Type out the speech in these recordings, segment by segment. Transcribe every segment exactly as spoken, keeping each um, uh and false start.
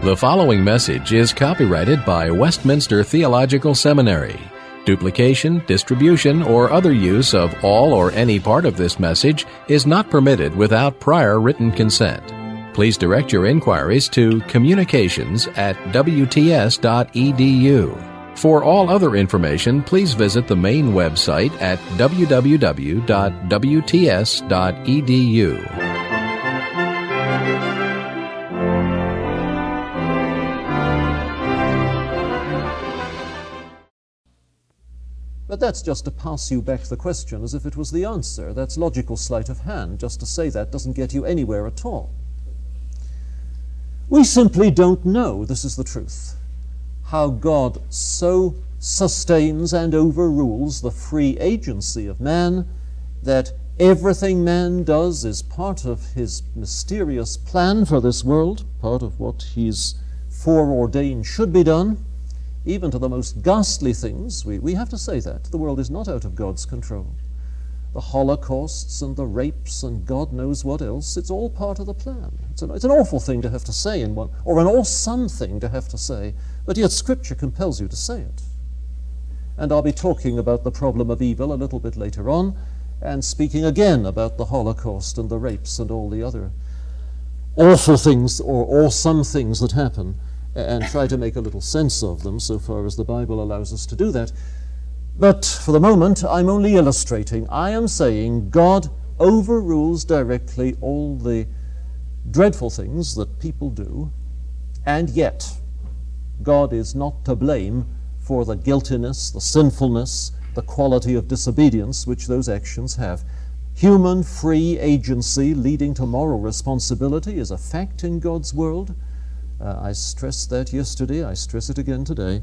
The following message is copyrighted by Westminster Theological Seminary. Duplication, distribution, or other use of all or any part of this message is not permitted without prior written consent. Please direct your inquiries to communications at w t s dot e d u. For all other information, please visit the main website at w w w dot w t s dot e d u. But that's just to pass you back the question as if it was the answer. That's logical sleight of hand. Just to say that doesn't get you anywhere at all. We simply don't know, this is the truth, how God so sustains and overrules the free agency of man that everything man does is part of his mysterious plan for this world, part of what he's foreordained should be done. Even to the most ghastly things, we, we have to say that. The world is not out of God's control. The holocausts and the rapes and God knows what else, it's all part of the plan. It's an, it's an awful thing to have to say, in one, or an awesome thing to have to say, but yet Scripture compels you to say it. And I'll be talking about the problem of evil a little bit later on, and speaking again about the Holocaust and the rapes and all the other awful things or awesome things that happen, and try to make a little sense of them so far as the Bible allows us to do that. But for the moment, I'm only illustrating. I am saying God overrules directly all the dreadful things that people do, and yet God is not to blame for the guiltiness, the sinfulness, the quality of disobedience which those actions have. Human free agency leading to moral responsibility is a fact in God's world. Uh, I stressed that yesterday, I stress it again today.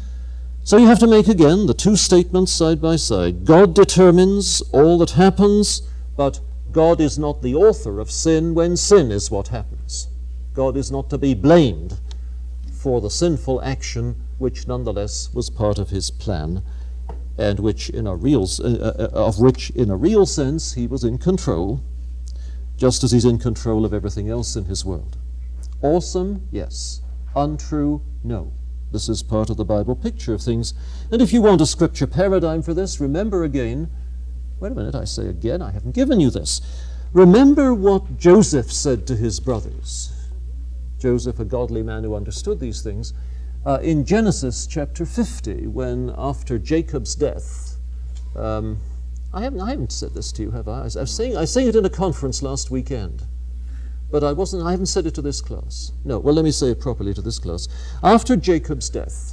So you have to make again the two statements side by side. God determines all that happens, but God is not the author of sin when sin is what happens. God is not to be blamed for the sinful action which nonetheless was part of his plan, and which in a real, uh, uh, of which in a real sense he was in control, just as he's in control of everything else in his world. Awesome? Yes. Untrue? No. This is part of the Bible picture of things. And if you want a scripture paradigm for this, remember again, wait a minute, I say again, I haven't given you this. Remember what Joseph said to his brothers. Joseph, a godly man who understood these things, uh, in Genesis chapter fifty, when after Jacob's death, um, I haven't, I haven't said this to you, have I? I was, I was saying, I was saying it in a conference last weekend. But I wasn't, I haven't said it to this class. No, well, let me say it properly to this class. After Jacob's death,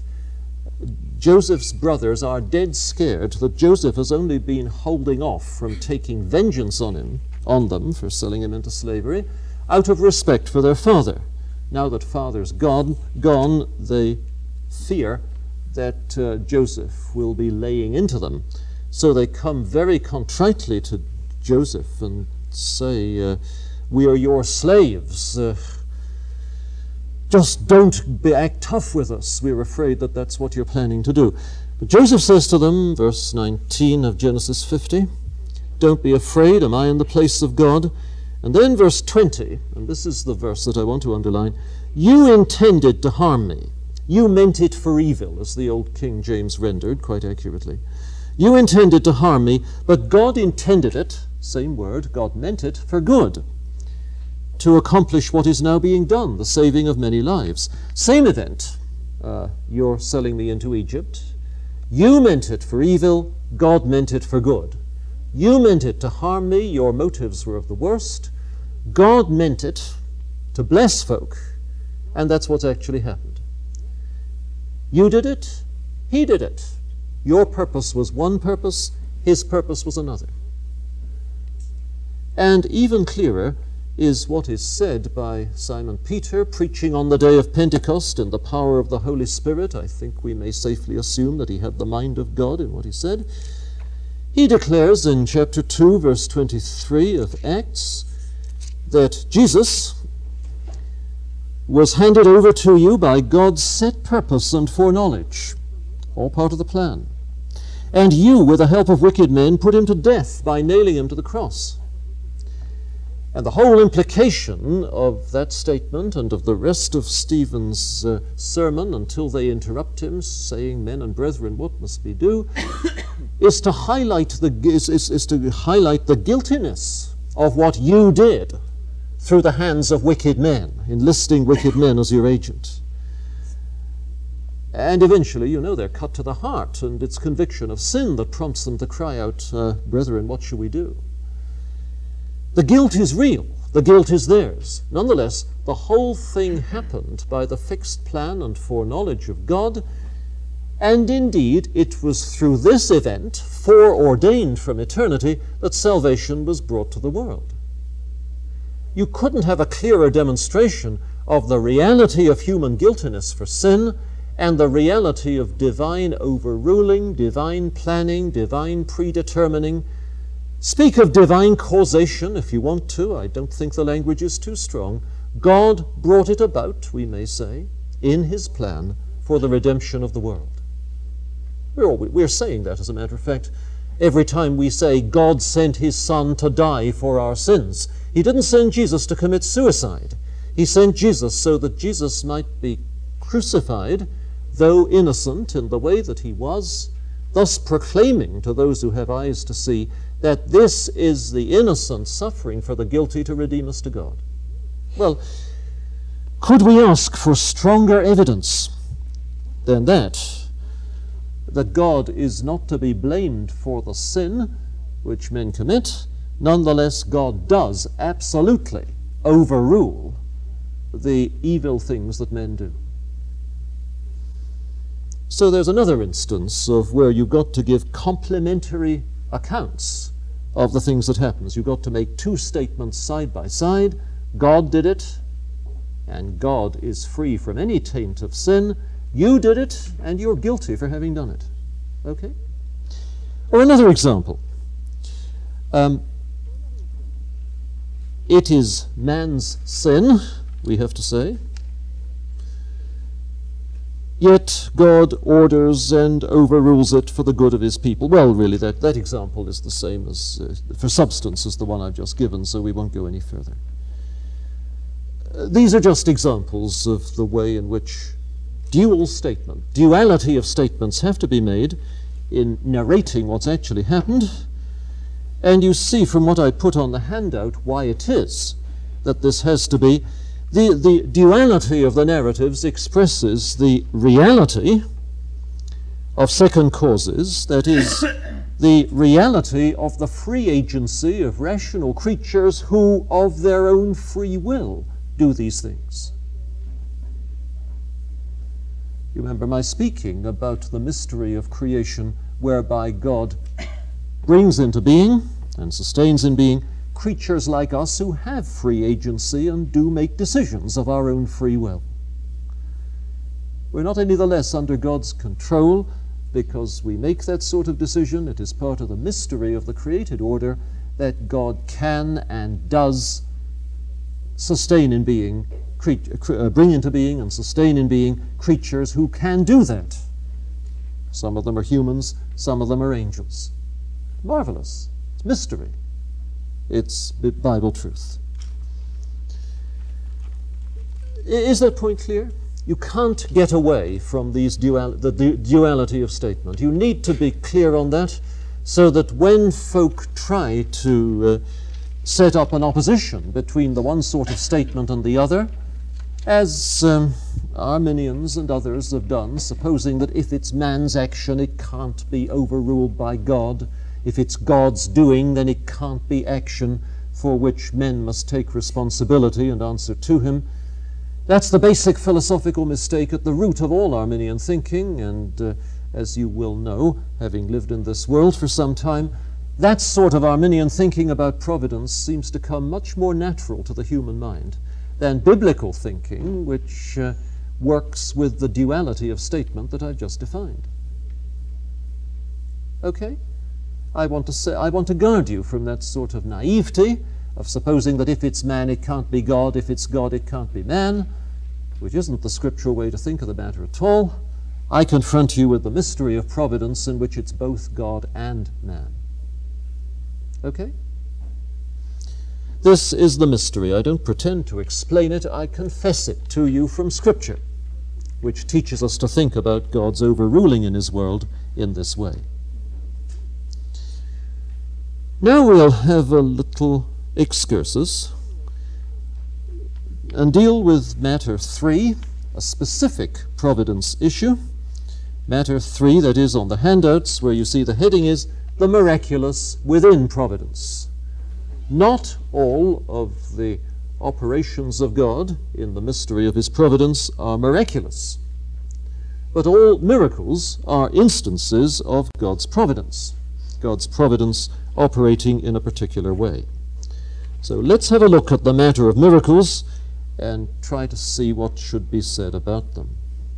Joseph's brothers are dead scared that Joseph has only been holding off from taking vengeance on him, on them for selling him into slavery, out of respect for their father. Now that father's gone, gone, they fear that uh, Joseph will be laying into them. So they come very contritely to Joseph and say, uh, we are your slaves. Uh, just don't be, act tough with us. We're afraid that that's what you're planning to do. But Joseph says to them, verse nineteen of Genesis fifty, don't be afraid, am I in the place of God? And then verse twenty, and this is the verse that I want to underline, you intended to harm me. You meant it for evil, as the old King James rendered quite accurately. You intended to harm me, but God intended it, same word, God meant it, for good, to accomplish what is now being done, the saving of many lives. Same event. Uh, you're selling me into Egypt. You meant it for evil. God meant it for good. You meant it to harm me. Your motives were of the worst. God meant it to bless folk. And that's what's actually happened. You did it. He did it. Your purpose was one purpose. His purpose was another. And even clearer is what is said by Simon Peter, preaching on the day of Pentecost in the power of the Holy Spirit. I think we may safely assume that he had the mind of God in what he said. He declares in chapter two, verse twenty-three of Acts, that Jesus was handed over to you by God's set purpose and foreknowledge, all part of the plan. And you, with the help of wicked men, put him to death by nailing him to the cross. And the whole implication of that statement and of the rest of Stephen's uh, sermon, until they interrupt him, saying, "Men and brethren, what must we do?" is to highlight the is, is, is to highlight the guiltiness of what you did through the hands of wicked men, enlisting wicked men as your agent. And eventually, you know, they're cut to the heart, and it's conviction of sin that prompts them to cry out, uh, "Brethren, what shall we do?" The guilt is real. The guilt is theirs. Nonetheless, the whole thing happened by the fixed plan and foreknowledge of God, and indeed it was through this event, foreordained from eternity, that salvation was brought to the world. You couldn't have a clearer demonstration of the reality of human guiltiness for sin and the reality of divine overruling, divine planning, divine predetermining. Speak of divine causation if you want to. I don't think the language is too strong. God brought it about, we may say, in his plan for the redemption of the world. We're, all, we're saying that, as a matter of fact, every time we say God sent his Son to die for our sins. He didn't send Jesus to commit suicide. He sent Jesus so that Jesus might be crucified, though innocent in the way that he was, thus proclaiming to those who have eyes to see that this is the innocent suffering for the guilty to redeem us to God. Well, could we ask for stronger evidence than that, that God is not to be blamed for the sin which men commit? Nonetheless, God does absolutely overrule the evil things that men do. So there's another instance of where you've got to give complementary accounts of the things that happens. You've got to make two statements side by side. God did it, and God is free from any taint of sin. You did it, and you're guilty for having done it. Okay? Or another example. Um, it is man's sin, we have to say, yet God orders and overrules it for the good of his people. Well, really, that, that example is the same as, uh, for substance, as the one I've just given, so we won't go any further. Uh, these are just examples of the way in which dual statement, duality of statements have to be made in narrating what's actually happened. And you see from what I put on the handout why it is that this has to be. The, the duality of the narratives expresses the reality of second causes, that is, the reality of the free agency of rational creatures who, of their own free will, do these things. You remember my speaking about the mystery of creation, whereby God brings into being and sustains in being creatures like us who have free agency and do make decisions of our own free will. We're not any the less under God's control because we make that sort of decision. It is part of the mystery of the created order that God can and does sustain in being, cre- uh, bring into being and sustain in being creatures who can do that. Some of them are humans, some of them are angels. Marvelous. It's mystery. It's Bible truth. Is that point clear? You can't get away from these dual, the du- duality of statement. You need to be clear on that so that when folk try to uh, set up an opposition between the one sort of statement and the other, as um, Arminians and others have done, supposing that if it's man's action it can't be overruled by God, if it's God's doing, then it can't be action for which men must take responsibility and answer to him. That's the basic philosophical mistake at the root of all Arminian thinking, and uh, as you will know, having lived in this world for some time, that sort of Arminian thinking about providence seems to come much more natural to the human mind than biblical thinking, which uh, works with the duality of statement that I've just defined. Okay? I want to say, I want to guard you from that sort of naivety of supposing that if it's man, it can't be God, if it's God, it can't be man, which isn't the scriptural way to think of the matter at all. I confront you with the mystery of providence in which it's both God and man. Okay? This is the mystery. I don't pretend to explain it. I confess it to you from Scripture, which teaches us to think about God's overruling in his world in this way. Now we'll have a little excursus and deal with matter three, a specific providence issue. Matter three, that is on the handouts, where you see the heading is the miraculous within providence. Not all of the operations of God in the mystery of his providence are miraculous, but all miracles are instances of God's providence, God's providence operating in a particular way. So let's have a look at the matter of miracles and try to see what should be said about them.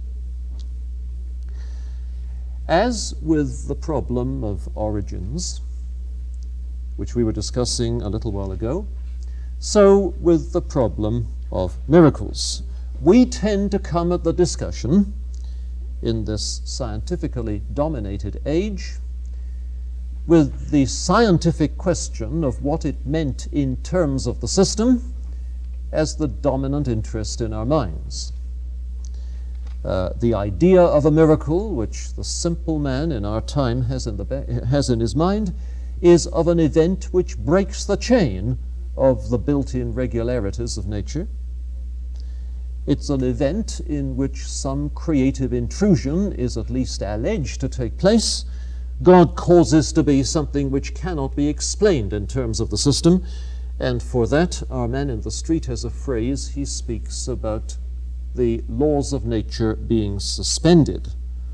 As with the problem of origins, which we were discussing a little while ago, so with the problem of miracles. We tend to come at the discussion in this scientifically dominated age with the scientific question of what it meant in terms of the system as the dominant interest in our minds. Uh, the idea of a miracle, which the simple man in our time has in, the ba- has in his mind, is of an event which breaks the chain of the built-in regularities of nature. It's an event in which some creative intrusion is at least alleged to take place. God causes to be something which cannot be explained in terms of the system, and for that our man in the street has a phrase. He speaks about the laws of nature being suspended.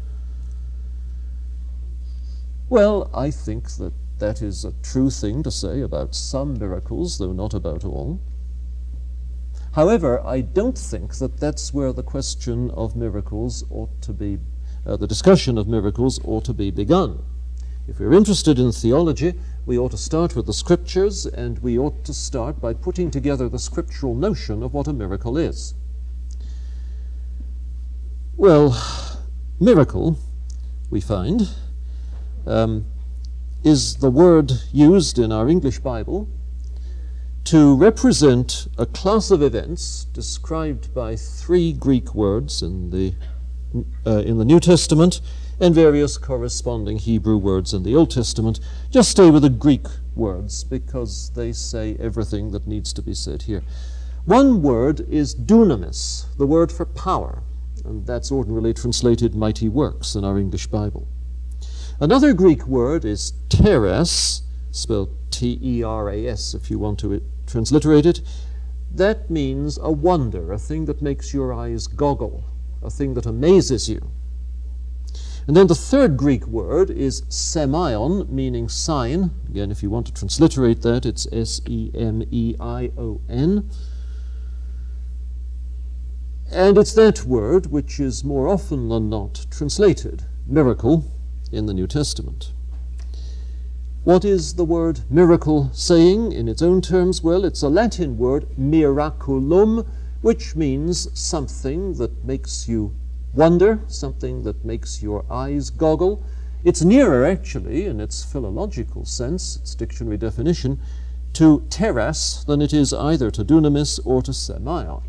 Well, I think that that is a true thing to say about some miracles, though not about all. However, I don't think that that's where the question of miracles ought to be, uh, the discussion of miracles ought to be begun. If we're interested in theology, we ought to start with the Scriptures, and we ought to start by putting together the scriptural notion of what a miracle is. Well, miracle, we find, um, is the word used in our English Bible to represent a class of events described by three Greek words in the, uh, in the New Testament and various corresponding Hebrew words in the Old Testament. Just stay with the Greek words because they say everything that needs to be said here. One word is dunamis, the word for power, and that's ordinarily translated mighty works in our English Bible. Another Greek word is teras, spelled T E R A S if you want to it, transliterate it. That means a wonder, a thing that makes your eyes goggle, a thing that amazes you. And then the third Greek word is semeion, meaning sign. Again, if you want to transliterate that, it's S E M E I O N. And it's that word which is more often than not translated miracle in the New Testament. What is the word miracle saying in its own terms? Well, it's a Latin word, miraculum, which means something that makes you wonder, something that makes your eyes goggle. It's nearer, actually, in its philological sense, its dictionary definition, to teras than it is either to dunamis or to semeion.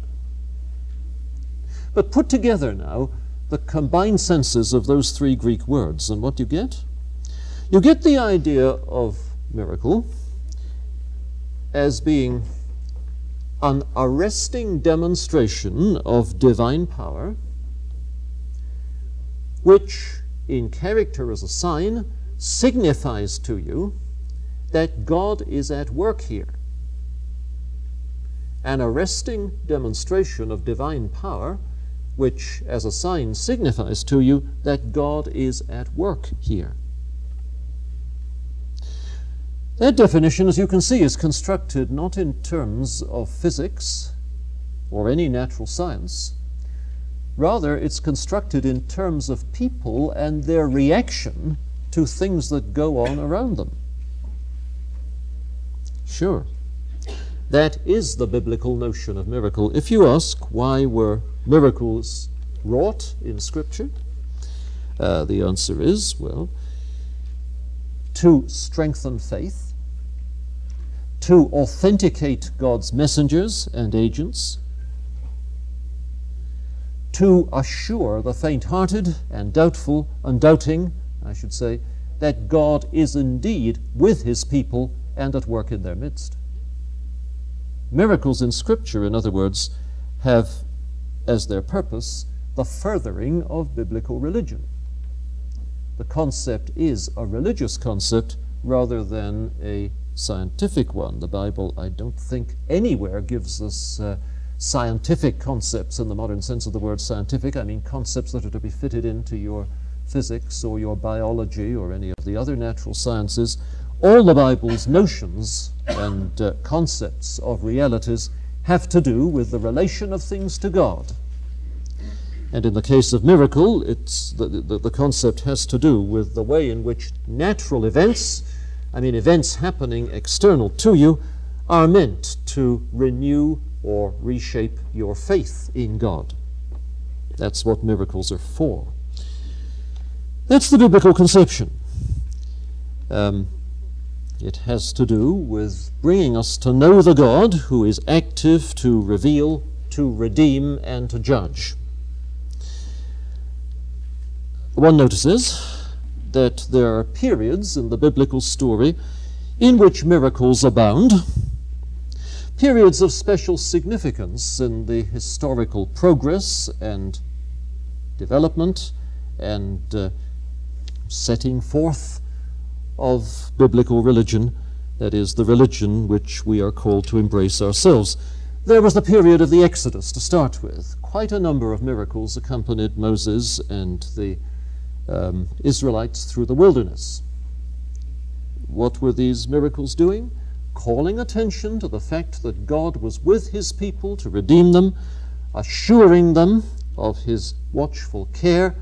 But put together now the combined senses of those three Greek words, and what do you get? You get the idea of miracle as being an arresting demonstration of divine power, which, in character as a sign, signifies to you that God is at work here. An arresting demonstration of divine power, which as a sign signifies to you that God is at work here. That definition, as you can see, is constructed not in terms of physics or any natural science. Rather, it's constructed in terms of people and their reaction to things that go on around them. Sure, that is the biblical notion of miracle. If you ask why were miracles wrought in Scripture, uh, the answer is, well, to strengthen faith, to authenticate God's messengers and agents, to assure the faint-hearted and doubtful, undoubting, I should say, that God is indeed with his people and at work in their midst. Miracles in Scripture, in other words, have as their purpose the furthering of biblical religion. The concept is a religious concept rather than a scientific one. The Bible, I don't think, anywhere gives us uh, scientific concepts in the modern sense of the word scientific. I mean concepts that are to be fitted into your physics or your biology or any of the other natural sciences. All the Bible's notions and uh, concepts of realities have to do with the relation of things to God. And in the case of miracle, it's the, the, the concept has to do with the way in which natural events, I mean events happening external to you, are meant to renew or reshape your faith in God. That's what miracles are for. That's the biblical conception. Um, it has to do with bringing us to know the God who is active to reveal, to redeem, and to judge. One notices that there are periods in the biblical story in which miracles abound, periods of special significance in the historical progress and development and uh, setting forth of biblical religion, that is, the religion which we are called to embrace ourselves. There was the period of the Exodus to start with. Quite a number of miracles accompanied Moses and the um, Israelites through the wilderness. What were these miracles doing? Calling attention to the fact that God was with his people to redeem them, assuring them of his watchful care,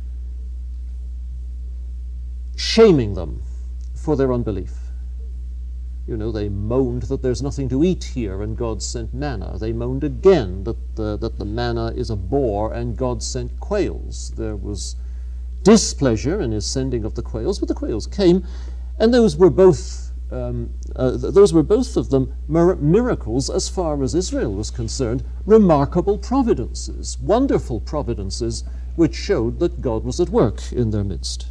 shaming them for their unbelief. You know, they moaned that there's nothing to eat here, and God sent manna. They moaned again that the, that the manna is a bore, and God sent quails. There was displeasure in his sending of the quails, but the quails came, and those were both um, uh, th- those were both of them mir- miracles as far as Israel was concerned, remarkable providences, wonderful providences, which showed that God was at work in their midst.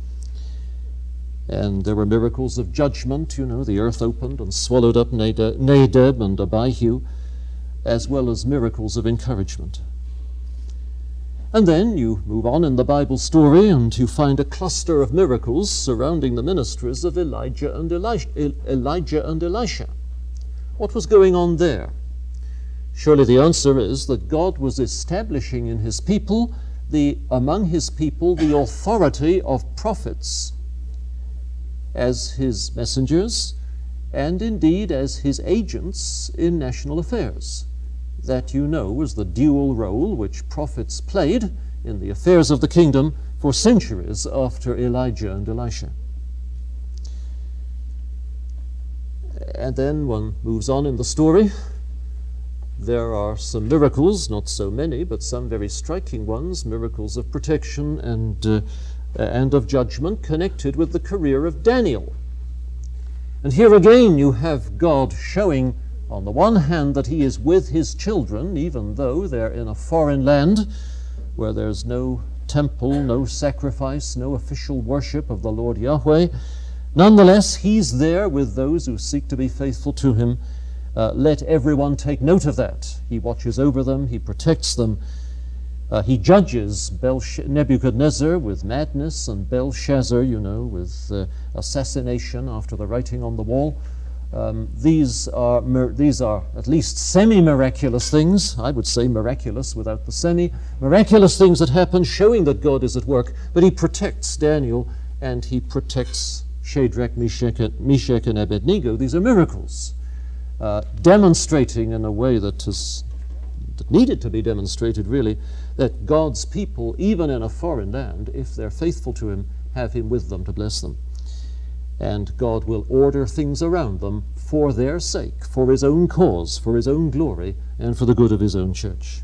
And there were miracles of judgment, you know, the earth opened and swallowed up Nadab, Nadab and Abihu, as well as miracles of encouragement. And then you move on in the Bible story and you find a cluster of miracles surrounding the ministries of Elijah and Elisha. Elijah and Elisha. What was going on there? Surely the answer is that God was establishing in his people, the among his people, the authority of prophets as his messengers and indeed as his agents in national affairs. That, you know, was the dual role which prophets played in the affairs of the kingdom for centuries after Elijah and Elisha. And then one moves on in the story. There are some miracles, not so many, but some very striking ones, miracles of protection and, uh, and of judgment connected with the career of Daniel. And here again you have God showing on the one hand that he is with his children, even though they're in a foreign land where there's no temple, no sacrifice, no official worship of the Lord Yahweh. Nonetheless, he's there with those who seek to be faithful to him. Uh, let everyone take note of that. He watches over them, he protects them. Uh, he judges Belsh- Nebuchadnezzar with madness and Belshazzar, you know, with uh, assassination after the writing on the wall. Um, these are mir- these are at least semi-miraculous things. I would say miraculous without the semi. Miraculous things that happen showing that God is at work, but he protects Daniel and he protects Shadrach, Meshach, Meshach and Abednego. These are miracles, uh, demonstrating in a way that is that needed to be demonstrated really, that God's people, even in a foreign land, if they're faithful to him, have him with them to bless them. And God will order things around them for their sake, for his own cause, for his own glory, and for the good of his own church.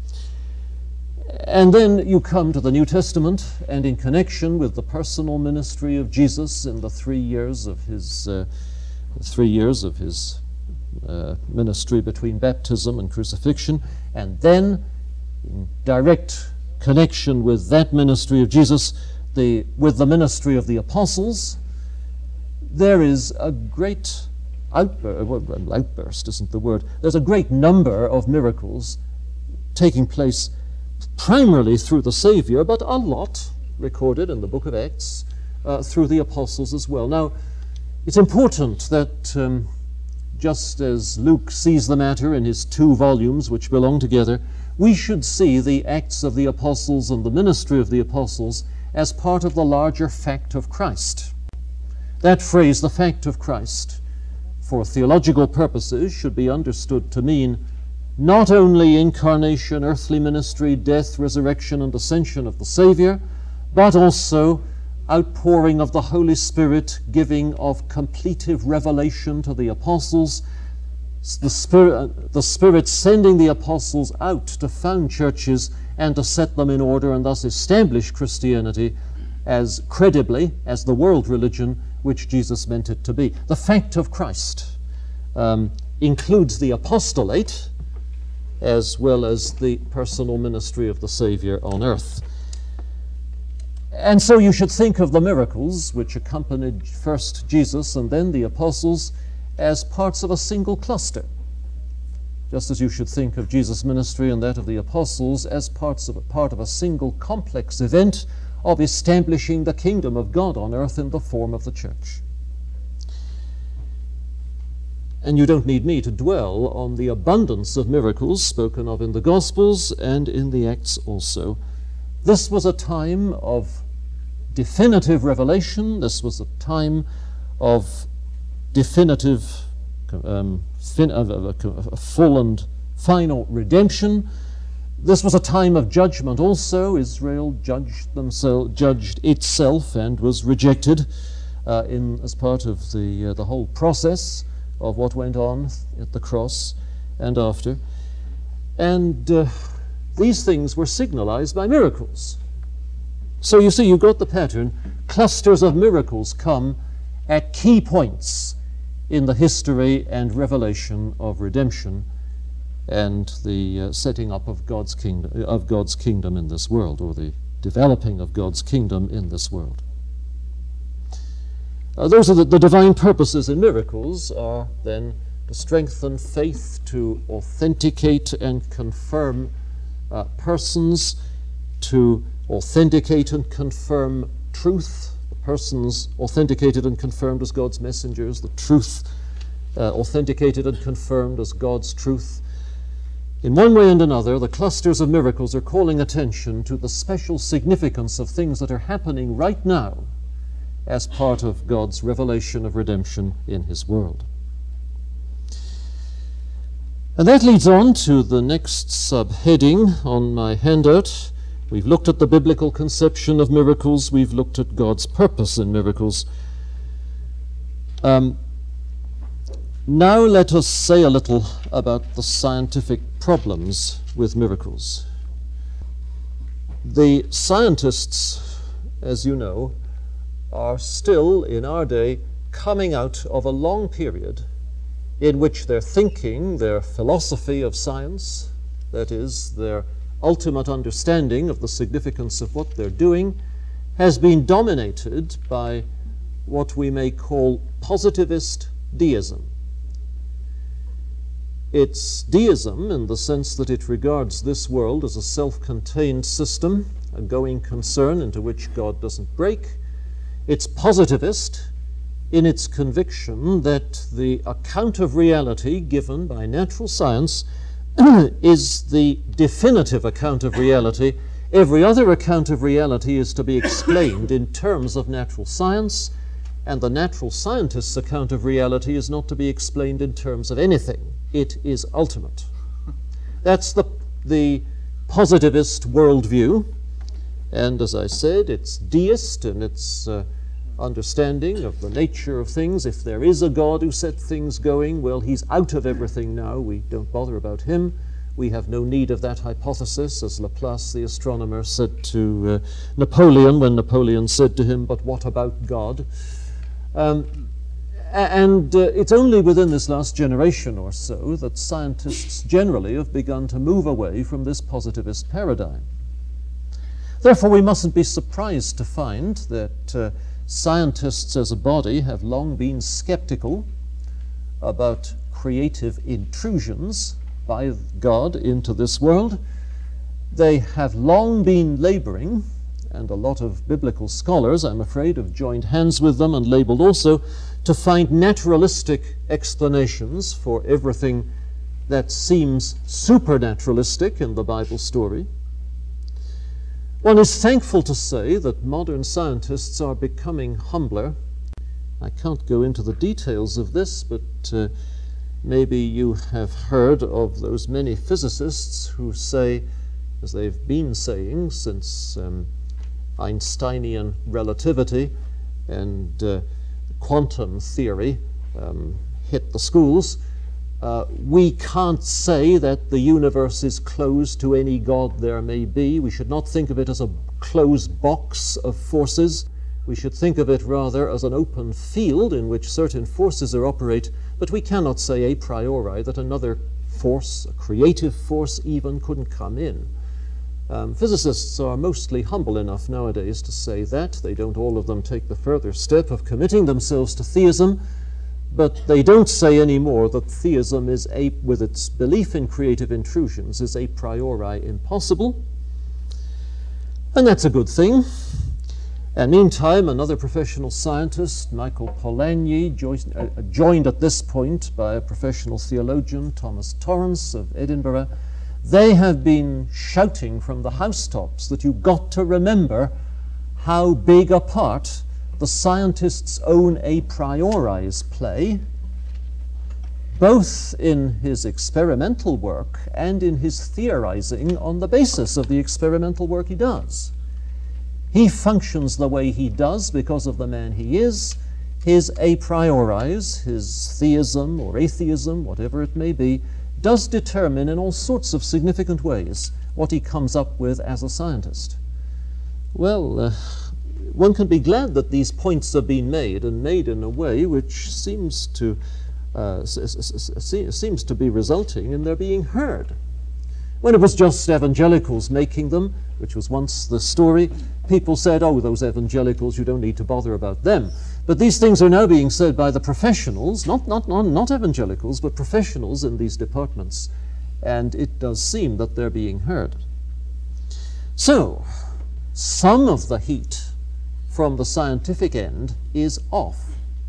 And then you come to the New Testament, and in connection with the personal ministry of Jesus in the three years of his uh, three years of his uh, ministry between baptism and crucifixion, and then in direct connection with that ministry of Jesus, the, with the ministry of the apostles, there is a great outburst, well, outburst isn't the word, there's a great number of miracles taking place primarily through the Savior, but a lot recorded in the book of Acts uh, through the apostles as well. Now, it's important that um, just as Luke sees the matter in his two volumes which belong together, we should see the Acts of the Apostles and the ministry of the apostles as part of the larger fact of Christ. That phrase, the fact of Christ, for theological purposes should be understood to mean not only incarnation, earthly ministry, death, resurrection, and ascension of the Savior, but also outpouring of the Holy Spirit, giving of completive revelation to the apostles, the Spirit, the Spirit sending the apostles out to found churches and to set them in order and thus establish Christianity as credibly as the world religion which Jesus meant it to be. The fact of Christ um, includes the apostolate as well as the personal ministry of the Savior on earth. And so you should think of the miracles which accompanied first Jesus and then the apostles as parts of a single cluster, just as you should think of Jesus' ministry and that of the apostles as parts of a part of a single complex event of establishing the kingdom of God on earth in the form of the church. And you don't need me to dwell on the abundance of miracles spoken of in the Gospels and in the Acts also. This was a time of definitive revelation. This was a time of definitive, um, fin- of, of, of a full and final redemption. This was a time of judgment also. Israel judged themselves, judged itself, and was rejected uh, in as part of the uh, the whole process of what went on at the cross and after. And uh, these things were signalized by miracles. So you see, you've got the pattern. Clusters of miracles come at key points in the history and revelation of redemption and the uh, setting up of God's kingdom, of God's kingdom in this world, or the developing of God's kingdom in this world. Uh, those are the, the divine purposes in miracles are then to strengthen faith, to authenticate and confirm uh, persons, to authenticate and confirm truth, the persons authenticated and confirmed as God's messengers, the truth uh, authenticated and confirmed as God's truth. In one way and another, the clusters of miracles are calling attention to the special significance of things that are happening right now as part of God's revelation of redemption in His world. And that leads on to the next subheading on my handout. We've looked at the biblical conception of miracles. We've looked at God's purpose in miracles. Um, now let us say a little about the scientific problems with miracles. The scientists, as you know, are still, in our day, coming out of a long period in which their thinking, their philosophy of science, that is, their ultimate understanding of the significance of what they're doing, has been dominated by what we may call positivist deism. It's deism in the sense that it regards this world as a self-contained system, a going concern into which God doesn't break. It's positivist in its conviction that the account of reality given by natural science is the definitive account of reality. Every other account of reality is to be explained in terms of natural science, and the natural scientist's account of reality is not to be explained in terms of anything. It is ultimate. That's the, the positivist worldview. And as I said, it's deist in its uh, understanding of the nature of things. If there is a God who set things going, well, he's out of everything now. We don't bother about him. We have no need of that hypothesis, as Laplace, the astronomer, said to uh, Napoleon when Napoleon said to him, "But what about God?" Um, And uh, it's only within this last generation or so that scientists generally have begun to move away from this positivist paradigm. Therefore, we mustn't be surprised to find that uh, scientists as a body have long been skeptical about creative intrusions by God into this world. They have long been laboring, and a lot of biblical scholars, I'm afraid, have joined hands with them and labeled also, to find naturalistic explanations for everything that seems supernaturalistic in the Bible story. One is thankful to say that modern scientists are becoming humbler. I can't go into the details of this, but uh, maybe you have heard of those many physicists who say, as they've been saying since um, Einsteinian relativity and uh, quantum theory um, hit the schools, uh, we can't say that the universe is closed to any God there may be. We should not think of it as a closed box of forces. We should think of it rather as an open field in which certain forces are operate, but we cannot say a priori that another force, a creative force even, couldn't come in. Um, physicists are mostly humble enough nowadays to say that. They don't all of them take the further step of committing themselves to theism, but they don't say anymore that theism is, a, with its belief in creative intrusions, is a priori impossible. And that's a good thing. And meantime, another professional scientist, Michael Polanyi, joined, uh, joined at this point by a professional theologian, Thomas Torrance of Edinburgh, they have been shouting from the housetops that you've got to remember how big a part the scientist's own a prioris play, both in his experimental work and in his theorizing on the basis of the experimental work he does. He functions the way he does because of the man he is. His a prioris, his theism or atheism, whatever it may be, does determine in all sorts of significant ways what he comes up with as a scientist. Well, uh, one can be glad that these points are being made, and made in a way which seems to uh, seems to be resulting in their being heard. When it was just evangelicals making them, which was once the story, people said, oh, those evangelicals, you don't need to bother about them. But these things are now being said by the professionals, not, not, not, not evangelicals, but professionals in these departments. And it does seem that they're being heard. So, some of the heat from the scientific end is off.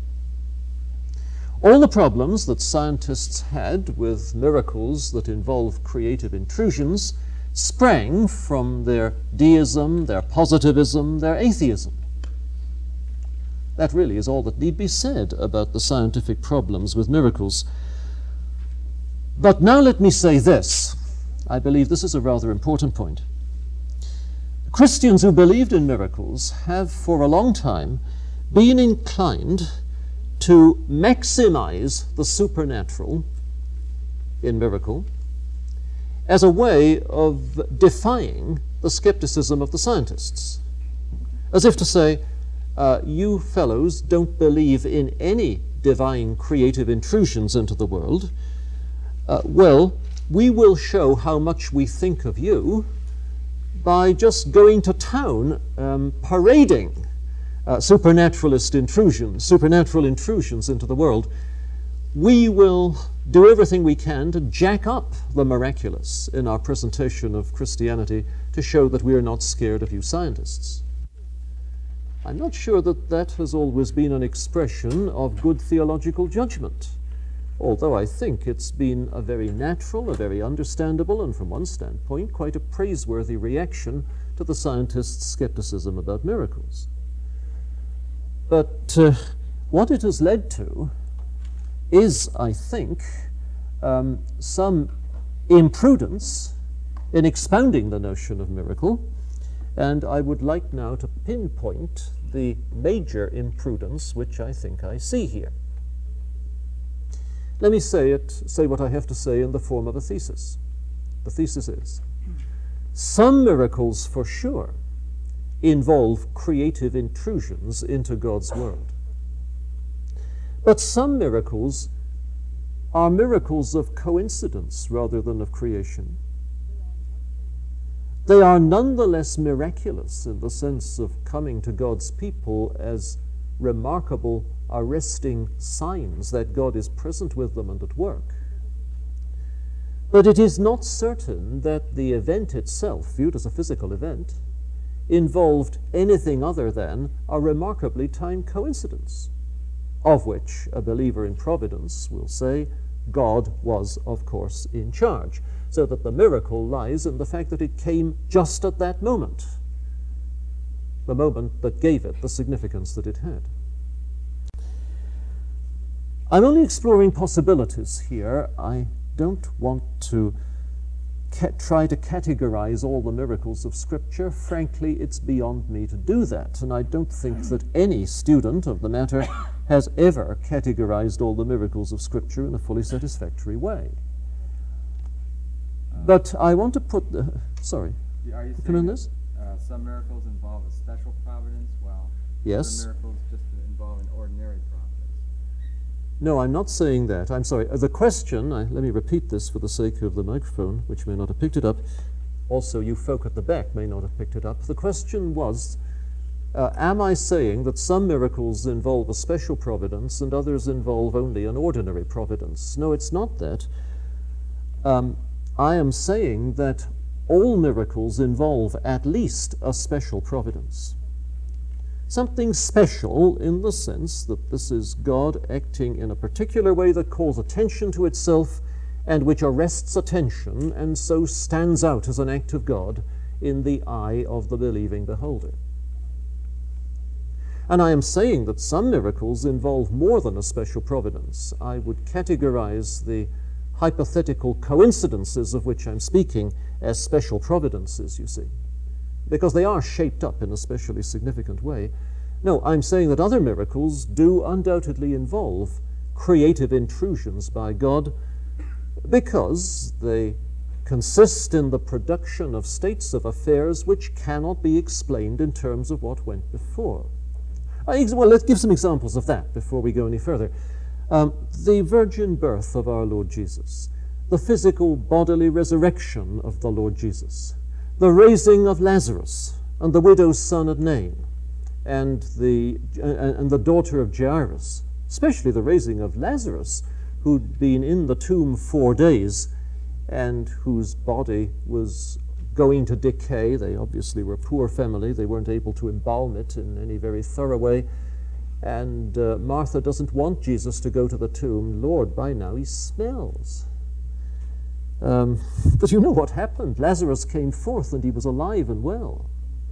All the problems that scientists had with miracles that involve creative intrusions sprang from their deism, their positivism, their atheism. That really is all that need be said about the scientific problems with miracles. But now let me say this. I believe this is a rather important point. Christians who believed in miracles have for a long time been inclined to maximize the supernatural in miracle as a way of defying the skepticism of the scientists. As if to say, uh, you fellows don't believe in any divine creative intrusions into the world. Uh, well, we will show how much we think of you by just going to town um, parading uh, supernaturalist intrusions, supernatural intrusions into the world. We will do everything we can to jack up the miraculous in our presentation of Christianity to show that we are not scared of you scientists. I'm not sure that that has always been an expression of good theological judgment, although I think it's been a very natural, a very understandable, and from one standpoint, quite a praiseworthy reaction to the scientists' skepticism about miracles. But uh, what it has led to is, I think, um, some imprudence in expounding the notion of miracle, and I would like now to pinpoint the major imprudence which I think I see here. Let me say it, say what I have to say in the form of a thesis. The thesis is, some miracles for sure involve creative intrusions into God's world. But some miracles are miracles of coincidence rather than of creation. They are nonetheless miraculous in the sense of coming to God's people as remarkable, arresting signs that God is present with them and at work. But it is not certain that the event itself, viewed as a physical event, involved anything other than a remarkably timed coincidence, of which a believer in providence will say God was, of course, in charge, so that the miracle lies in the fact that it came just at that moment, the moment that gave it the significance that it had. I'm only exploring possibilities here. I don't want to try to categorize all the miracles of Scripture. Frankly, it's beyond me to do that, and I don't think that any student of the matter has ever categorized all the miracles of Scripture in a fully satisfactory way. Uh, but I want to put the... Sorry. Are you Come in saying this? that, uh, some miracles involve a special providence, while Yes. other miracles just involve an ordinary providence? No, I'm not saying that. I'm sorry. Uh, the question, I, let me repeat this for the sake of the microphone, which may not have picked it up. Also, you folk at the back may not have picked it up. The question was, uh, am I saying that some miracles involve a special providence and others involve only an ordinary providence? No, it's not that. Um, I am saying that all miracles involve at least a special providence. Something special in the sense that this is God acting in a particular way that calls attention to itself and which arrests attention and so stands out as an act of God in the eye of the believing beholder. And I am saying that some miracles involve more than a special providence. I would categorize the hypothetical coincidences of which I'm speaking as special providences, you see, because they are shaped up in a specially significant way. No, I'm saying that other miracles do undoubtedly involve creative intrusions by God because they consist in the production of states of affairs which cannot be explained in terms of what went before. Well, let's give some examples of that before we go any further. Um, the virgin birth of our Lord Jesus, the physical bodily resurrection of the Lord Jesus, the raising of Lazarus and the widow's son at Nain, and the, uh, and the daughter of Jairus, especially the raising of Lazarus, who'd been in the tomb four days and whose body was going to decay. They obviously were a poor family. They weren't able to embalm it in any very thorough way. And uh, Martha doesn't want Jesus to go to the tomb. Lord, by now he smells. Um, but you know what happened. Lazarus came forth and he was alive and well.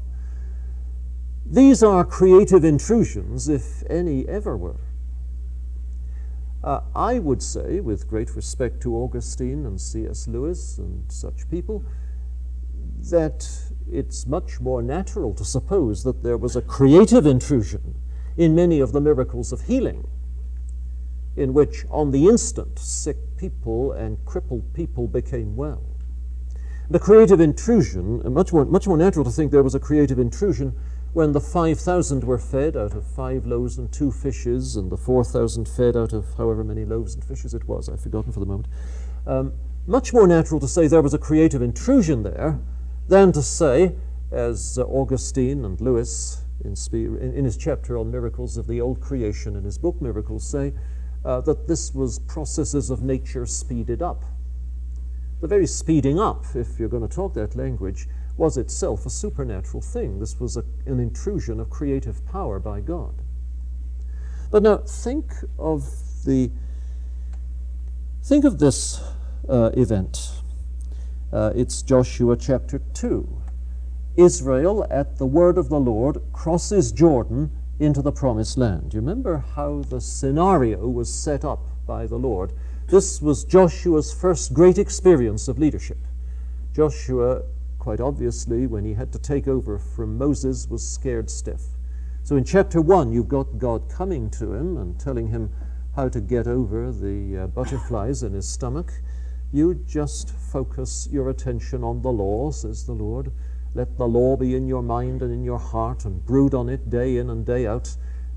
These are creative intrusions, if any ever were. Uh, I would say, with great respect to Augustine and C S Lewis and such people, that it's much more natural to suppose that there was a creative intrusion in many of the miracles of healing, in which on the instant sick people and crippled people became well. The creative intrusion, much more, much more natural to think there was a creative intrusion when the five thousand were fed out of five loaves and two fishes, and the four thousand fed out of however many loaves and fishes it was, I've forgotten for the moment. Um, much more natural to say there was a creative intrusion there than to say, as uh, Augustine and Lewis in, in, in his chapter on miracles of the old creation in his book Miracles say, uh, that this was processes of nature speeded up. The very speeding up, if you're going to talk that language, was itself a supernatural thing. This was a, an intrusion of creative power by God. But now think of the think of this uh, event. Uh, it's Joshua chapter two. Israel, at the word of the Lord, crosses Jordan into the promised land. You remember how the scenario was set up by the Lord? This was Joshua's first great experience of leadership. Joshua, quite obviously, when he had to take over from Moses, was scared stiff. So in chapter one, you've got God coming to him and telling him how to get over the uh, butterflies in his stomach. You just focus your attention on the law, says the Lord. Let the law be in your mind and in your heart, and brood on it day in and day out.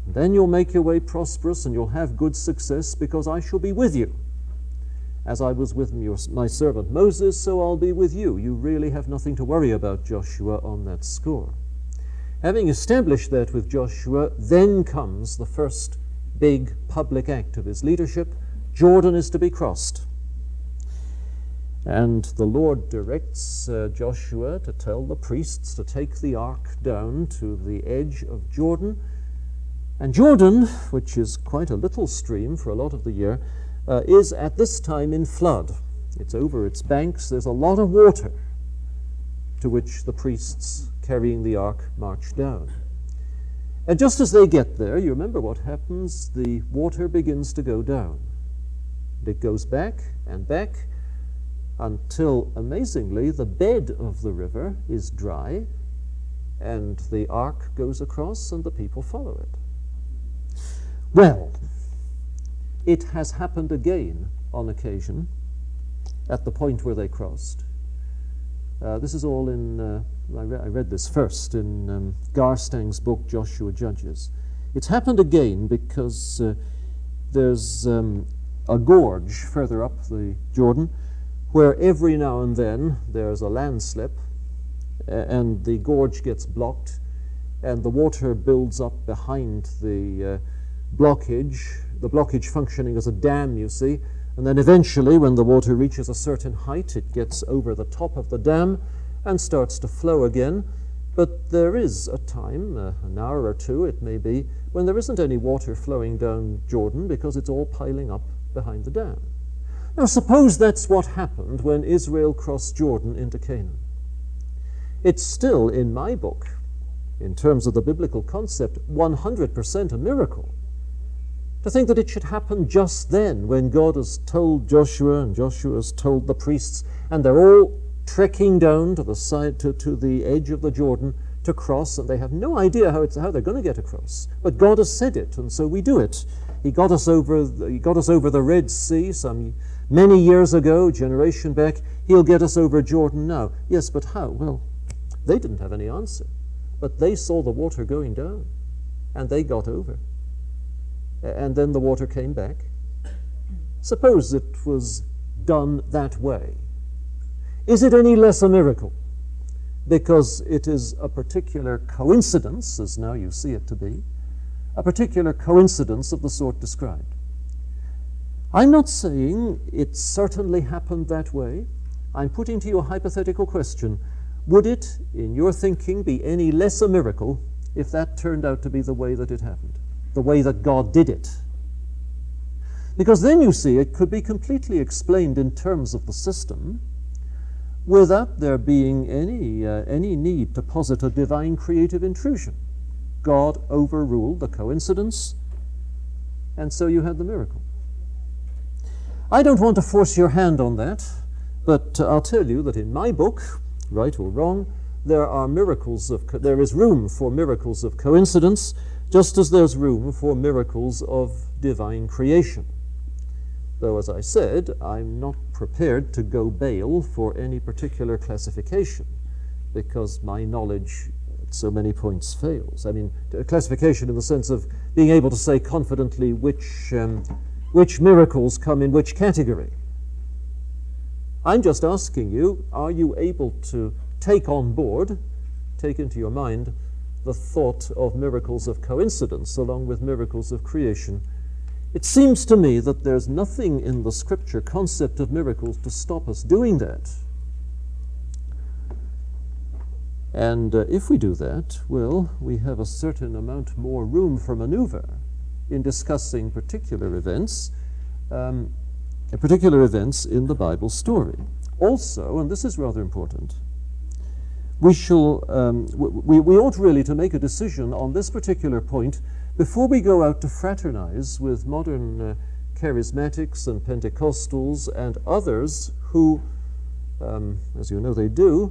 Then you'll make your way prosperous and you'll have good success because I shall be with you. As I was with your, my servant Moses, so I'll be with you. You really have nothing to worry about, Joshua, on that score. Having established that with Joshua, then comes the first big public act of his leadership. Jordan is to be crossed. And the Lord directs uh, Joshua to tell the priests to take the ark down to the edge of Jordan. And Jordan, which is quite a little stream for a lot of the year, uh, is at this time in flood. It's over its banks. There's a lot of water to which the priests carrying the ark march down. And just as they get there, you remember what happens. The water begins to go down. It goes back and back until, amazingly, the bed of the river is dry and the ark goes across and the people follow it. Well, it has happened again on occasion at the point where they crossed. Uh, this is all in, uh, I, re- I read this first in um, Garstang's book, Joshua Judges. It's happened again because uh, there's um, a gorge further up the Jordan where every now and then there's a landslip uh, and the gorge gets blocked and the water builds up behind the uh, blockage, the blockage functioning as a dam, you see, and then eventually when the water reaches a certain height it gets over the top of the dam and starts to flow again. But there is a time, uh, an hour or two it may be, when there isn't any water flowing down Jordan because it's all piling up behind the dam. Now suppose that's what happened when Israel crossed Jordan into Canaan. It's still, in my book, in terms of the biblical concept, one hundred percent a miracle. To think that it should happen just then when God has told Joshua and Joshua has told the priests and they're all trekking down to the side, to, to the edge of the Jordan to cross, and they have no idea how, it's, how they're going to get across. But God has said it, and so we do it. He got us over, he got us over the Red Sea some many years ago, generation back. He'll get us over Jordan now. Yes, but how? Well, they didn't have any answer. But they saw the water going down, and they got over. And then the water came back. Suppose it was done that way. Is it any less a miracle? Because it is a particular coincidence, as now you see it to be, a particular coincidence of the sort described. I'm not saying it certainly happened that way. I'm putting to you a hypothetical question. Would it, in your thinking, be any less a miracle if that turned out to be the way that it happened, the way that God did it? Because then, you see, it could be completely explained in terms of the system without there being any, uh, any need to posit a divine creative intrusion. God overruled the coincidence, and so you had the miracle. I don't want to force your hand on that, but uh, I'll tell you that in my book, right or wrong, there are miracles of co- there is room for miracles of coincidence, just as there's room for miracles of divine creation. Though, as I said, I'm not prepared to go bail for any particular classification, because my knowledge at so many points fails. I mean, classification in the sense of being able to say confidently which, um, which miracles come in which category. I'm just asking you, are you able to take on board, take into your mind, the thought of miracles of coincidence along with miracles of creation? It seems to me that there's nothing in the Scripture concept of miracles to stop us doing that. And uh, if we do that, well, we have a certain amount more room for maneuver in discussing particular events, um, particular events in the Bible story. Also, and this is rather important, we shall um, we, we ought really to make a decision on this particular point before we go out to fraternize with modern uh, charismatics and Pentecostals and others who, um, as you know they do,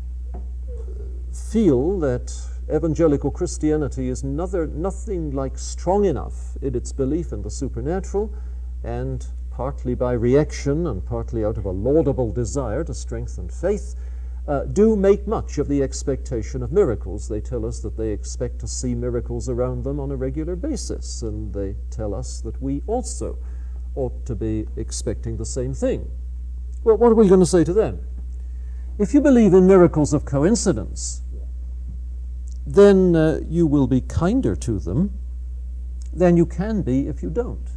feel that evangelical Christianity is nother, nothing like strong enough in its belief in the supernatural, and partly by reaction and partly out of a laudable desire to strengthen faith, uh, do make much of the expectation of miracles. They tell us that they expect to see miracles around them on a regular basis, and they tell us that we also ought to be expecting the same thing. Well, what are we going to say to them? If you believe in miracles of coincidence, then uh, you will be kinder to them than you can be if you don't.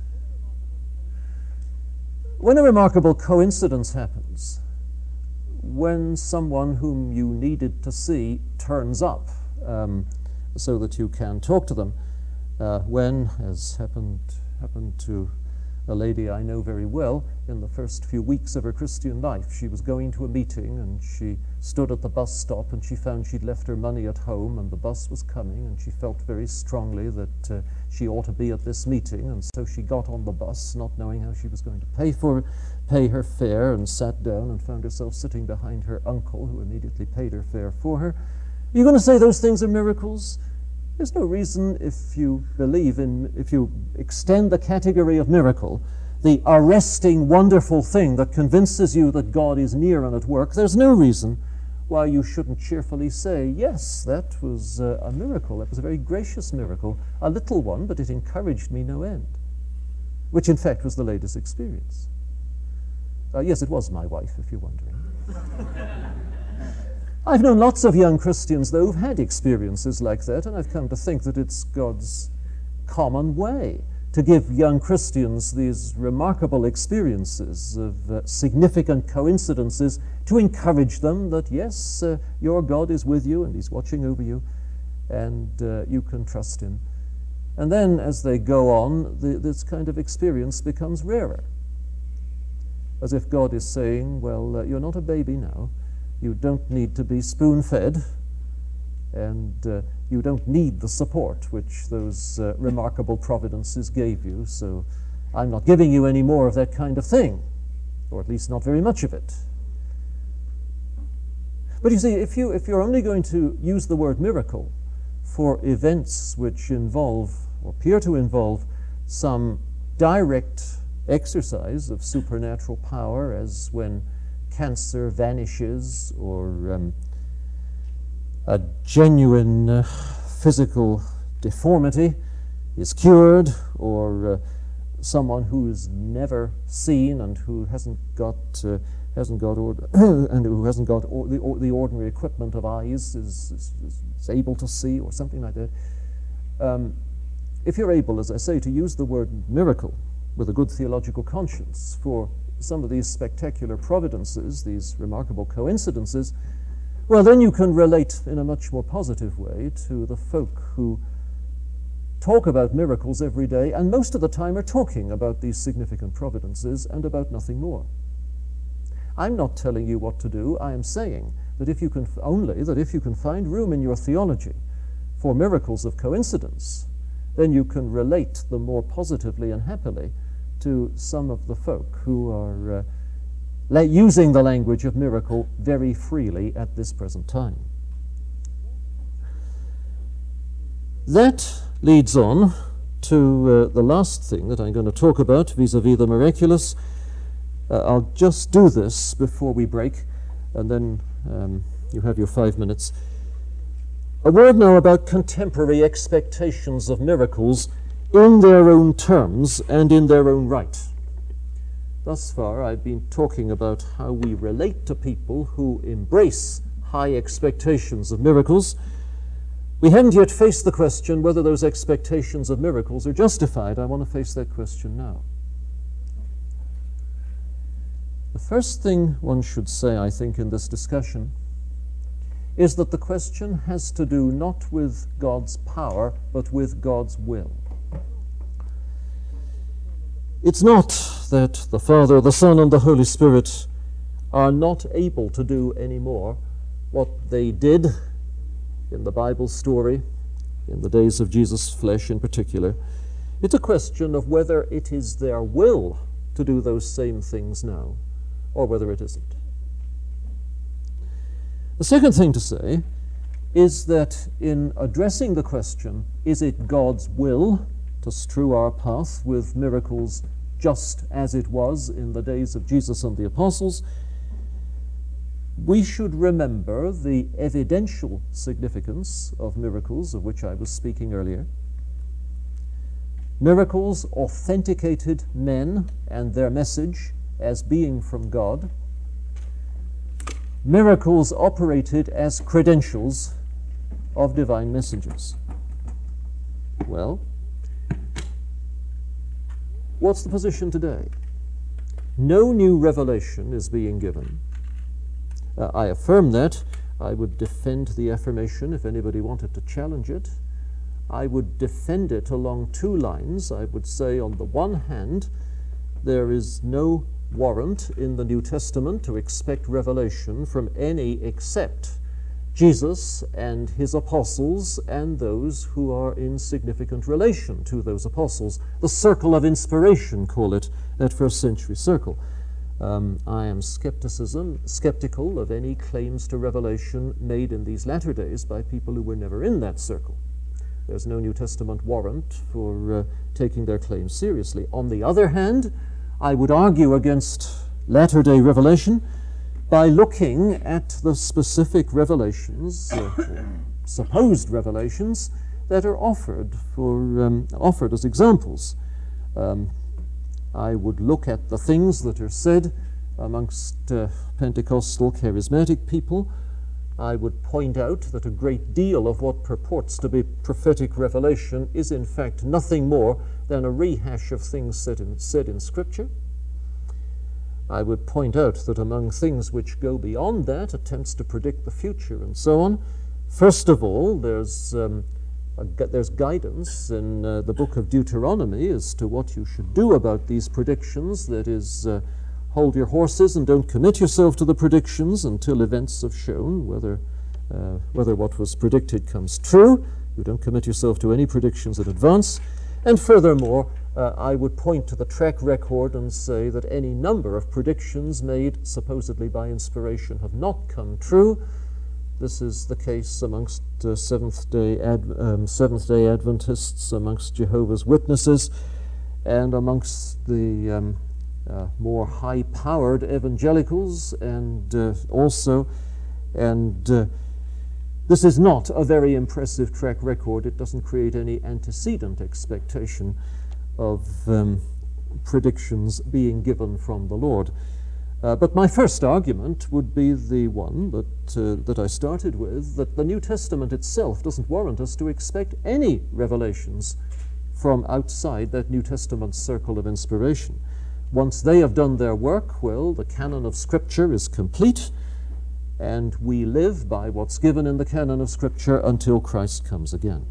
When a remarkable coincidence happens, when someone whom you needed to see turns up um, so that you can talk to them, uh, when, as happened, happened to a lady I know very well, in the first few weeks of her Christian life, she was going to a meeting and she stood at the bus stop and she found she'd left her money at home and the bus was coming, and she felt very strongly that uh, she ought to be at this meeting, and so she got on the bus not knowing how she was going to pay for pay her fare, and sat down and found herself sitting behind her uncle, who immediately paid her fare for her. Are you going to say those things are miracles? There's no reason, if you believe in, if you extend the category of miracle, the arresting, wonderful thing that convinces you that God is near and at work, there's no reason why you shouldn't cheerfully say, yes, that was uh, a miracle. That was a very gracious miracle, a little one, but it encouraged me no end, which in fact was the lady's experience. Uh, yes, it was my wife, if you're wondering. I've known lots of young Christians, though, who've had experiences like that, and I've come to think that it's God's common way to give young Christians these remarkable experiences of uh, significant coincidences to encourage them that, yes, uh, your God is with you and He's watching over you, and uh, you can trust Him. And then, as they go on, the, this kind of experience becomes rarer, as if God is saying, well, uh, you're not a baby now. You don't need to be spoon-fed, and uh, you don't need the support which those uh, remarkable providences gave you, so I'm not giving you any more of that kind of thing, or at least not very much of it. But you see, if, you, if you're only going to use the word miracle for events which involve, or appear to involve, some direct exercise of supernatural power, as when cancer vanishes, or um, a genuine uh, physical deformity is cured, or uh, someone who's never seen and who hasn't got uh, hasn't got or and who hasn't got or the, or the ordinary equipment of eyes is, is, is able to see, or something like that. Um, if you're able, as I say, to use the word miracle with a good theological conscience for some of these spectacular providences, these remarkable coincidences, well, then you can relate in a much more positive way to the folk who talk about miracles every day, and most of the time are talking about these significant providences and about nothing more. I'm not telling you what to do. I am saying that if you can f- only that if you can find room in your theology for miracles of coincidence, then you can relate them more positively and happily to some of the folk who are uh, la- using the language of miracle very freely at this present time. That leads on to uh, the last thing that I'm going to talk about vis-a-vis the miraculous. Uh, I'll just do this before we break, and then um, you have your five minutes. A word now about contemporary expectations of miracles in their own terms and in their own right. Thus far, I've been talking about how we relate to people who embrace high expectations of miracles. We haven't yet faced the question whether those expectations of miracles are justified. I want to face that question now. The first thing one should say, I think, in this discussion is that the question has to do not with God's power, but with God's will. It's not that the Father, the Son, and the Holy Spirit are not able to do any more what they did in the Bible story, in the days of Jesus' flesh in particular. It's a question of whether it is their will to do those same things now, or whether it isn't. The second thing to say is that in addressing the question, is it God's will to strew our path with miracles just as it was in the days of Jesus and the apostles, we should remember the evidential significance of miracles, of which I was speaking earlier. Miracles authenticated men and their message as being from God. Miracles operated as credentials of divine messengers. Well, what's the position today? No new revelation is being given. Uh, I affirm that. I would defend the affirmation if anybody wanted to challenge it. I would defend it along two lines. I would say, on the one hand, there is no warrant in the New Testament to expect revelation from any except Jesus and his apostles and those who are in significant relation to those apostles. The circle of inspiration, call it, that first century circle. Um, I am skepticism, skeptical of any claims to revelation made in these latter days by people who were never in that circle. There's no New Testament warrant for uh, taking their claims seriously. On the other hand, I would argue against latter-day revelation by looking at the specific revelations, uh, supposed revelations, that are offered for um, offered as examples. Um, I would look at the things that are said amongst uh, Pentecostal charismatic people. I would point out that a great deal of what purports to be prophetic revelation is in fact nothing more than a rehash of things said in, said in Scripture. I would point out that among things which go beyond that, attempts to predict the future and so on, first of all, there's, um, a, there's guidance in uh, the book of Deuteronomy as to what you should do about these predictions. That is, uh, hold your horses and don't commit yourself to the predictions until events have shown whether, uh, whether what was predicted comes true. You don't commit yourself to any predictions in advance. And furthermore, uh, I would point to the track record and say that any number of predictions made supposedly by inspiration have not come true. This is the case amongst uh, Seventh-day Ad- um, Seventh-day Adventists, amongst Jehovah's Witnesses, and amongst the um, uh, more high-powered evangelicals, and uh, also, and uh, this is not a very impressive track record. It doesn't create any antecedent expectation of um, predictions being given from the Lord. Uh, but my first argument would be the one that, uh, that I started with, that the New Testament itself doesn't warrant us to expect any revelations from outside that New Testament circle of inspiration. Once they have done their work, well, the canon of Scripture is complete, and we live by what's given in the canon of Scripture until Christ comes again.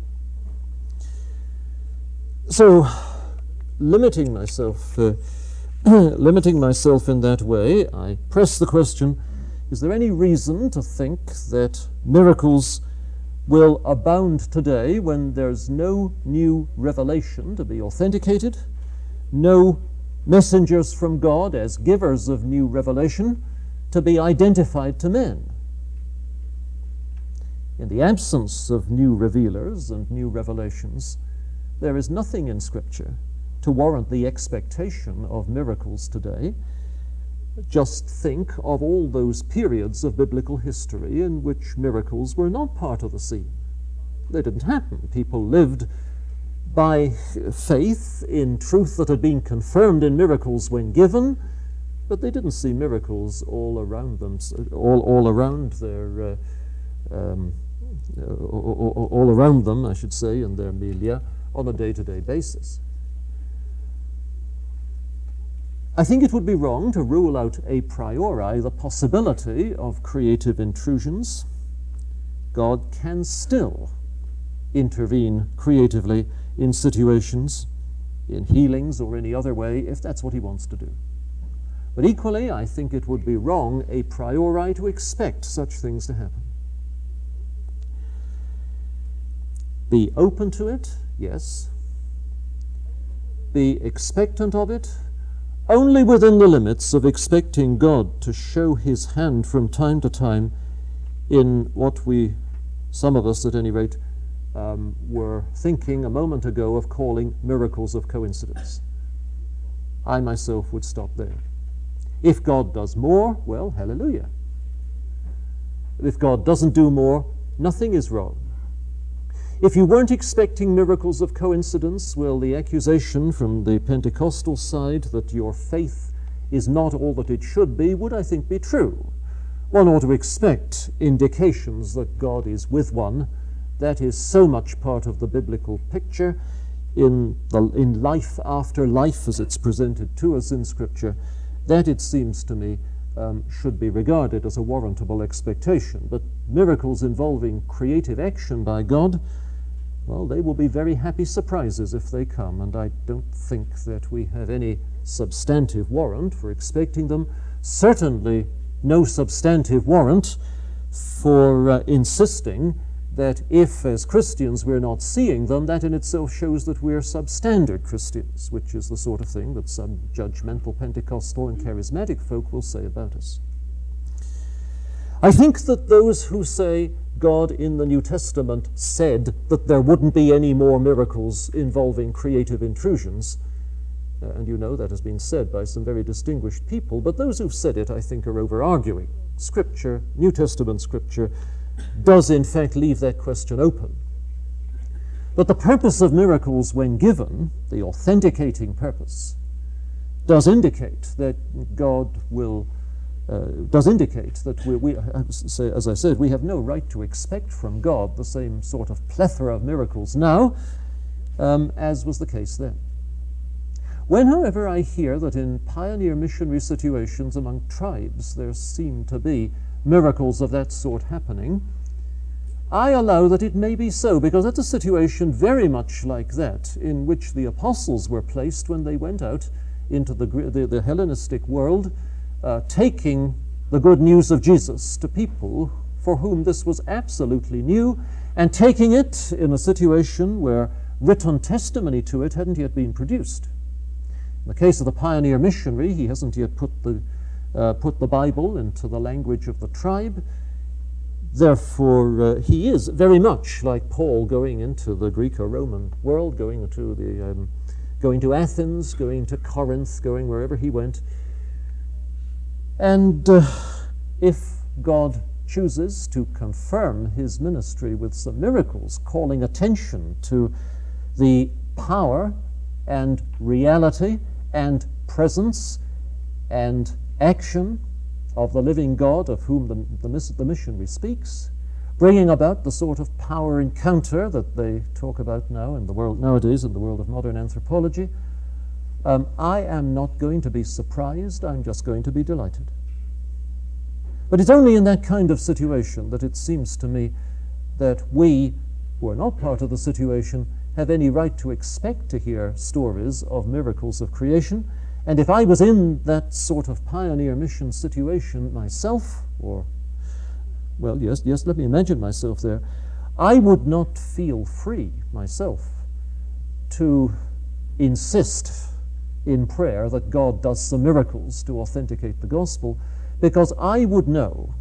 So, limiting myself, uh, limiting myself in that way, I press the question, is there any reason to think that miracles will abound today when there's no new revelation to be authenticated, no messengers from God as givers of new revelation to be identified to men? In the absence of new revealers and new revelations, there is nothing in Scripture to warrant the expectation of miracles today. Just think of all those periods of biblical history in which miracles were not part of the scene. They didn't happen. People lived by faith in truth that had been confirmed in miracles when given, but they didn't see miracles all around them, all, all around their, uh, um, uh, all, all around them, I should say, in their milieu on a day-to-day basis. I think it would be wrong to rule out a priori the possibility of creative intrusions. God can still intervene creatively in situations, in healings or any other way, if that's what he wants to do. But equally, I think it would be wrong a priori to expect such things to happen. Be open to it, yes. Be expectant of it, only within the limits of expecting God to show his hand from time to time in what we, some of us at any rate, um, were thinking a moment ago of calling miracles of coincidence. I myself would stop there. If God does more, well, hallelujah. If God doesn't do more, nothing is wrong. If you weren't expecting miracles of coincidence, well, the accusation from the Pentecostal side that your faith is not all that it should be would, I think, be true. One ought to expect indications that God is with one. That is so much part of the biblical picture in, the, in life after life as it's presented to us in Scripture, that it seems to me um, should be regarded as a warrantable expectation. But miracles involving creative action by God, well, they will be very happy surprises if they come, and I don't think that we have any substantive warrant for expecting them. Certainly no substantive warrant for uh, insisting that if, as Christians, we're not seeing them, that in itself shows that we're substandard Christians, which is the sort of thing that some judgmental Pentecostal and charismatic folk will say about us. I think that those who say God in the New Testament said that there wouldn't be any more miracles involving creative intrusions, uh, and you know that has been said by some very distinguished people, but those who've said it, I think, are over-arguing. Scripture, New Testament Scripture, does in fact leave that question open. But the purpose of miracles when given, the authenticating purpose, does indicate that God will, uh, does indicate that we, we, as I said, we have no right to expect from God the same sort of plethora of miracles now um, as was the case then. When, however, I hear that in pioneer missionary situations among tribes there seem to be miracles of that sort happening, I allow that it may be so, because that's a situation very much like that in which the apostles were placed when they went out into the, the, the Hellenistic world, uh, taking the good news of Jesus to people for whom this was absolutely new, and taking it in a situation where written testimony to it hadn't yet been produced. In the case of the pioneer missionary, he hasn't yet put the Uh, put the Bible into the language of the tribe. Therefore, uh, he is very much like Paul going into the Greco-Roman world, going to the, um, going to Athens, going to Corinth, going wherever he went. And uh, if God chooses to confirm his ministry with some miracles, calling attention to the power and reality and presence and action of the living God of whom the, the, the missionary speaks, bringing about the sort of power encounter that they talk about now in the world nowadays in the world of modern anthropology, um, I am not going to be surprised, I'm just going to be delighted. But it's only in that kind of situation that it seems to me that we, who are not part of the situation, have any right to expect to hear stories of miracles of creation. And if I was in that sort of pioneer mission situation myself, or, well, yes, yes, let me imagine myself there, I would not feel free myself to insist in prayer that God does some miracles to authenticate the gospel, because I would know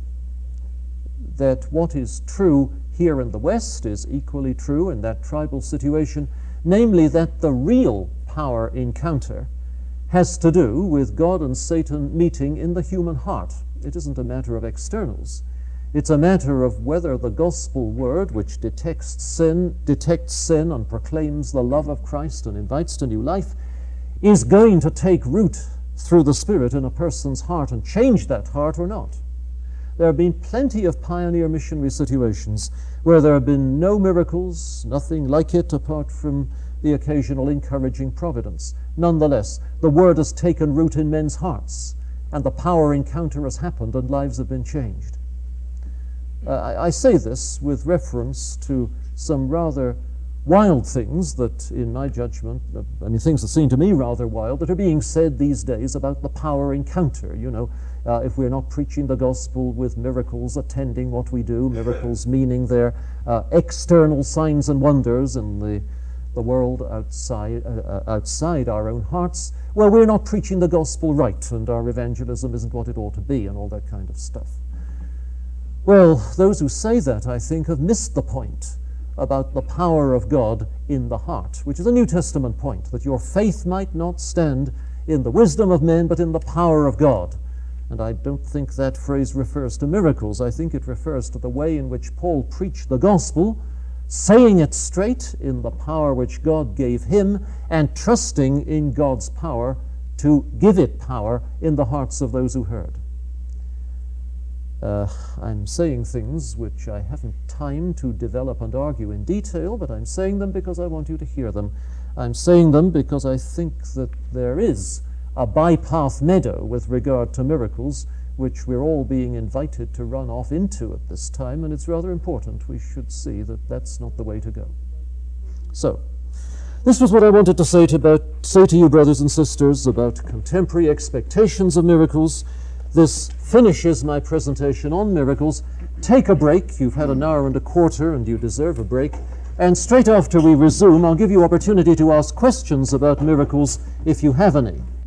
that what is true here in the West is equally true in that tribal situation, namely that the real power encounter has to do with God and Satan meeting in the human heart. It isn't a matter of externals. It's a matter of whether the gospel word, which detects sin, detects sin and proclaims the love of Christ and invites to new life, is going to take root through the Spirit in a person's heart and change that heart or not. There have been plenty of pioneer missionary situations where there have been no miracles, nothing like it apart from the occasional encouraging providence. Nonetheless, the word has taken root in men's hearts, and the power encounter has happened, and lives have been changed. Uh, I, I say this with reference to some rather wild things that, in my judgment, uh, I mean, things that seem to me rather wild, that are being said these days about the power encounter. You know, uh, if we're not preaching the gospel with miracles attending what we do, miracles meaning their uh, external signs and wonders in the the world outside, uh, outside our own hearts, well, we're not preaching the gospel right, and our evangelism isn't what it ought to be, and all that kind of stuff. Well, those who say that, I think, have missed the point about the power of God in the heart, which is a New Testament point, that your faith might not stand in the wisdom of men, but in the power of God. And I don't think that phrase refers to miracles. I think it refers to the way in which Paul preached the gospel, saying it straight in the power which God gave him, and trusting in God's power to give it power in the hearts of those who heard. Uh, I'm saying things which I haven't time to develop and argue in detail, but I'm saying them because I want you to hear them. I'm saying them because I think that there is a bypath meadow with regard to miracles, which we're all being invited to run off into at this time, and it's rather important. We should see that that's not the way to go. So, this was what I wanted to say to, about, say to you, brothers and sisters, about contemporary expectations of miracles. This finishes my presentation on miracles. Take a break. You've had an hour and a quarter, and you deserve a break. And straight after we resume, I'll give you opportunity to ask questions about miracles if you have any.